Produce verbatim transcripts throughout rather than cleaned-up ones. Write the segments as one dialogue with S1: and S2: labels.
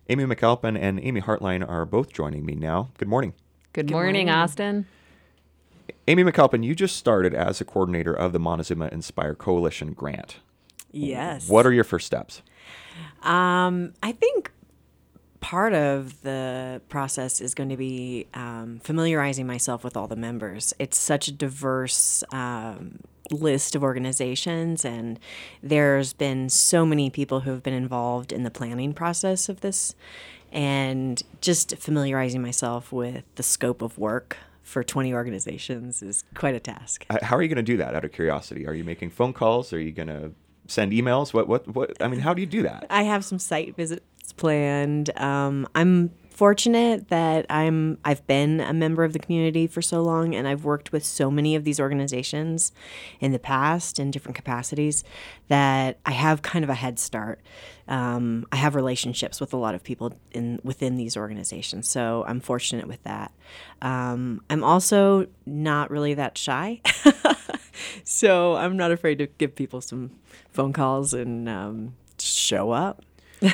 S1: Amy McAlpin and Amy Hartline are both joining me now. Good morning.
S2: Good,
S3: Good
S2: morning,
S3: morning.
S2: Austin.
S1: Amy McAlpin, you just started as a coordinator of the Montezuma Inspire Coalition grant.
S3: Yes.
S1: What are your first steps?
S3: Um, I think part of the process is going to be um, familiarizing myself with all the members. It's such a diverse um, list of organizations, and there's been so many people who have been involved in the planning process of this, and just familiarizing myself with the scope of work for twenty organizations is quite a task.
S1: Uh, How are you going to do that out of curiosity? Are you making phone calls? Are you going to send emails? What, what, what, I mean, how do you do that?
S3: I have some site visits planned. Um, I'm fortunate that I'm I've been a member of the community for so long, and I've worked with so many of these organizations in the past in different capacities that I have kind of a head start. Um, I have relationships with a lot of people in within these organizations, so I'm fortunate with that. Um, I'm also not really that shy, so I'm not afraid to give people some phone calls and um, just show up.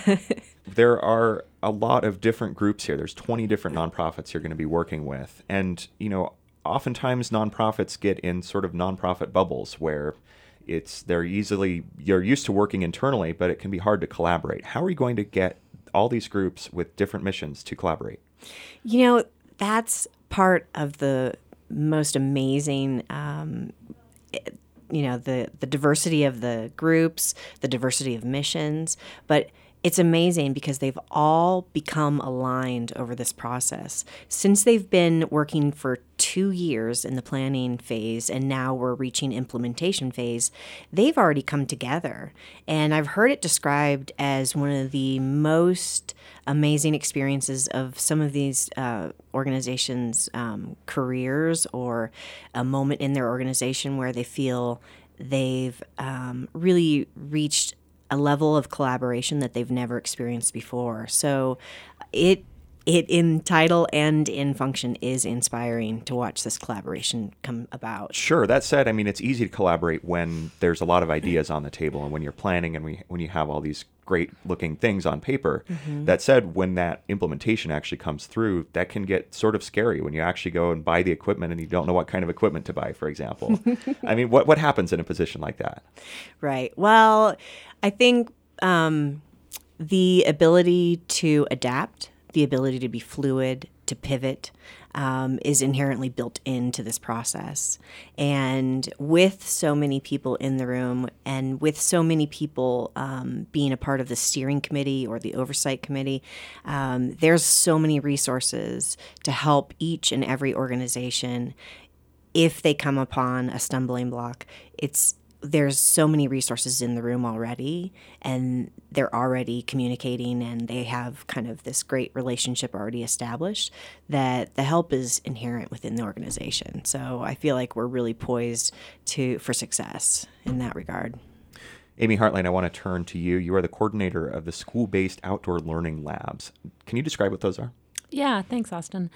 S1: There are a lot of different groups here. There's twenty different nonprofits you're going to be working with. And, you know, oftentimes nonprofits get in sort of nonprofit bubbles where it's they're easily you're used to working internally, but it can be hard to collaborate. How are you going to get all these groups with different missions to collaborate?
S3: You know, that's part of the most amazing um, you know, the, the diversity of the groups, the diversity of missions, but it's amazing because they've all become aligned over this process. Since they've been working for two years in the planning phase and now we're reaching implementation phase, they've already come together. And I've heard it described as one of the most amazing experiences of some of these uh, organizations' um, careers, or a moment in their organization where they feel they've um, really reached a level of collaboration that they've never experienced before. So it it in title and in function is inspiring to watch this collaboration come about.
S1: Sure. That said, I mean, it's easy to collaborate when there's a lot of ideas on the table and when you're planning and we, when you have all these great looking things on paper. Mm-hmm. That said, when that implementation actually comes through, that can get sort of scary when you actually go and buy the equipment and you don't know what kind of equipment to buy, for example. I mean, what, what happens in a position like that?
S3: Right. Well, I think um, the ability to adapt, the ability to be fluid, to pivot, um, is inherently built into this process. And with so many people in the room and with so many people um, being a part of the steering committee or the oversight committee, um, there's so many resources to help each and every organization if they come upon a stumbling block. It's There's so many resources in the room already, and they're already communicating, and they have kind of this great relationship already established that the help is inherent within the organization. So I feel like we're really poised to for success in that regard.
S1: Amy Hartline, I want to turn to you. You are the coordinator of the school-based outdoor learning labs. Can you describe what those are?
S2: Yeah, thanks, Austin.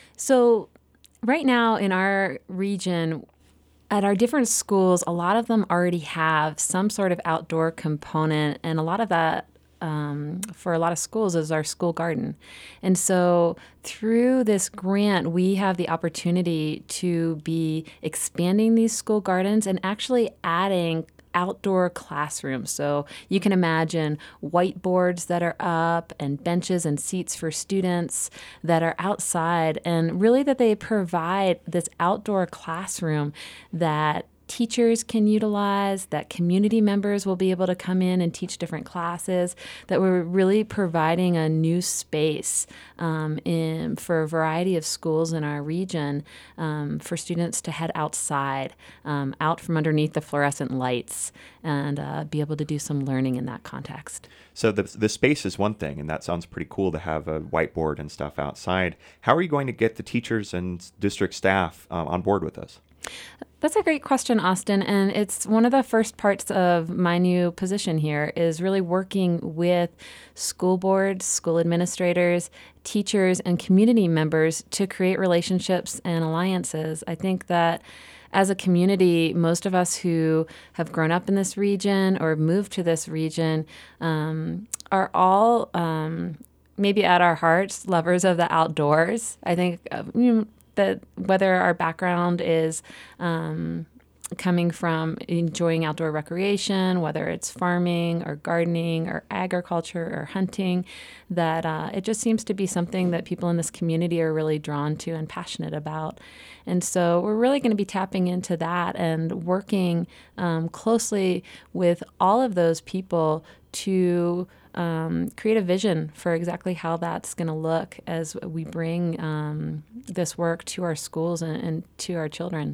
S2: So right now in our region, at our different schools, a lot of them already have some sort of outdoor component, and a lot of that um, for a lot of schools is our school garden. And so through this grant, we have the opportunity to be expanding these school gardens and actually adding outdoor classrooms. So you can imagine whiteboards that are up and benches and seats for students that are outside, and really that they provide this outdoor classroom that teachers can utilize, that community members will be able to come in and teach different classes, that we're really providing a new space um, in, for a variety of schools in our region um, for students to head outside, um, out from underneath the fluorescent lights, and uh, be able to do some learning in that context.
S1: So the the space is one thing, and that sounds pretty cool to have a whiteboard and stuff outside. How are you going to get the teachers and district staff um, on board with this?
S2: That's a great question, Austin, and it's one of the first parts of my new position here is really working with school boards, school administrators, teachers, and community members to create relationships and alliances. I think that as a community, most of us who have grown up in this region or moved to this region um, are all um, maybe at our hearts, lovers of the outdoors. I think uh, you know, that whether our background is um, coming from enjoying outdoor recreation, whether it's farming or gardening or agriculture or hunting, that uh, it just seems to be something that people in this community are really drawn to and passionate about. And so we're really going to be tapping into that and working um, closely with all of those people to um, create a vision for exactly how that's going to look as we bring um, this work to our schools and, and to our children.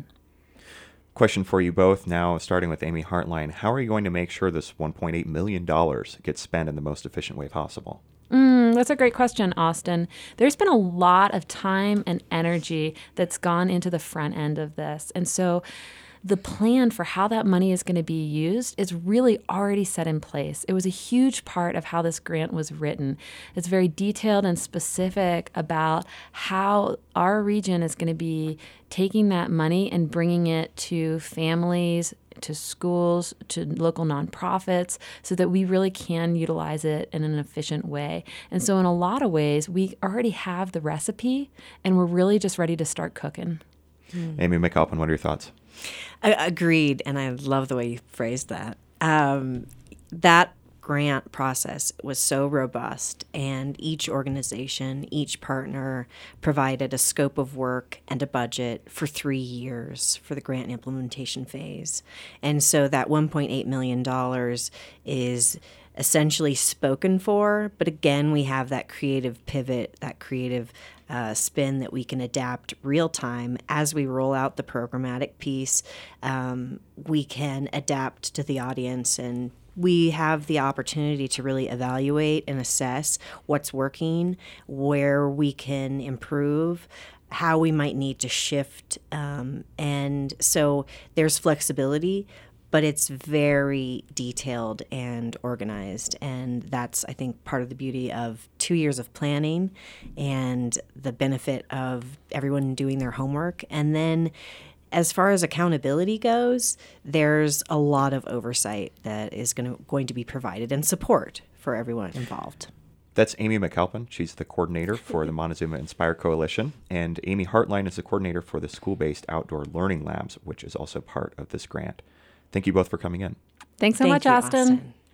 S1: Question for you both now, starting with Amy Hartline. How are you going to make sure this one point eight million dollars gets spent in the most efficient way possible?
S2: Mm, that's a great question, Austin. There's been a lot of time and energy that's gone into the front end of this. And so the plan for how that money is going to be used is really already set in place. It was a huge part of how this grant was written. It's very detailed and specific about how our region is going to be taking that money and bringing it to families, to schools, to local nonprofits, so that we really can utilize it in an efficient way. And so in a lot of ways, we already have the recipe, and we're really just ready to start cooking.
S1: Mm. Amy McAlpin, what are your thoughts?
S3: I, agreed, and I love the way you phrased that. Um, that grant process was so robust, and each organization, each partner provided a scope of work and a budget for three years for the grant implementation phase. And so that one point eight million dollars is essentially spoken for, but again, we have that creative pivot, that creative uh, spin that we can adapt real time as we roll out the programmatic piece. Um, we can adapt to the audience, and we have the opportunity to really evaluate and assess what's working, where we can improve, how we might need to shift. Um, and so there's flexibility, but it's very detailed and organized. And that's, I think, part of the beauty of two years of planning and the benefit of everyone doing their homework. And then as far as accountability goes, there's a lot of oversight that is going to, going to be provided and support for everyone involved.
S1: That's Amy McAlpin. She's the coordinator for the Montezuma Inspire Coalition. And Amy Hartline is the coordinator for the School-Based Outdoor Learning Labs, which is also part of this grant. Thank you both for coming in.
S2: Thanks so
S3: Thank
S2: much,
S3: you,
S2: Austin.
S3: Austin.